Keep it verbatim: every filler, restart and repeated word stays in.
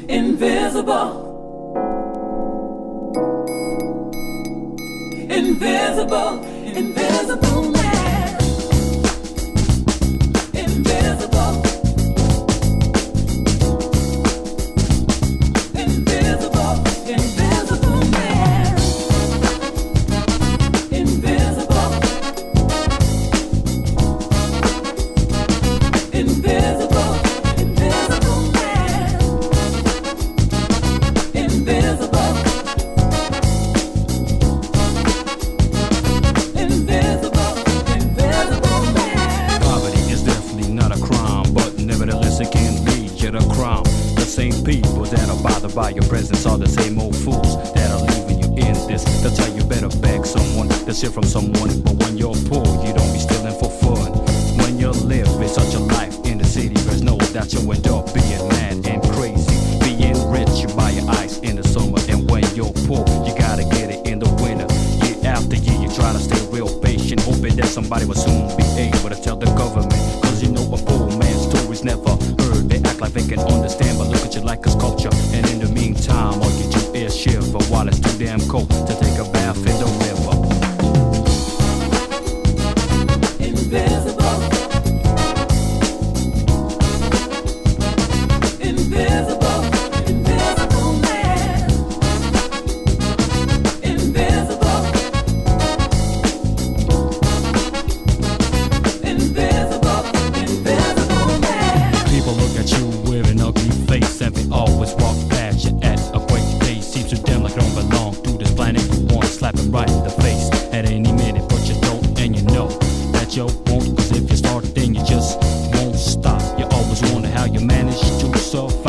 Invisible. Invisible. Invisible man. Invisible. Invisible. Invisible man. Invisible. Invisible. Invisible man. Invisible. Invisible. Invisible man. Poverty is definitely not a crime, but nevertheless it can lead you to crime. The same people that are bothered by your presence are the same old fools that are leaving you in this. They'll tell you better beg someone, to steal from someone. But when you're poor, you don't be stealing for fun. When you live with such a life in the city, there's no that you end up being mad and crazy. Being rich, you buy your ice in the summer, and when you're poor, you gotta get it in the winter. Year after year, you try to stay real patient, hoping that somebody will soon be able to tell the government. Cause you know a poor man's story's never heard. They act like they can understand, but look at you like it's culture. And in the meantime, all you do is shiver while it's too damn cold to take a bath in the river. Invisible. Invisible. Invisible man. Invisible. Invisible. Invisible man. People look at you with an ugly face, and they always walk past you at a great pace. Seems to them like you don't belong to this planet. You want to slap it right in the face at any minute, but you don't, and you know that you won't. Cause if you start, then you just won't stop. You always wonder how you manage to survive.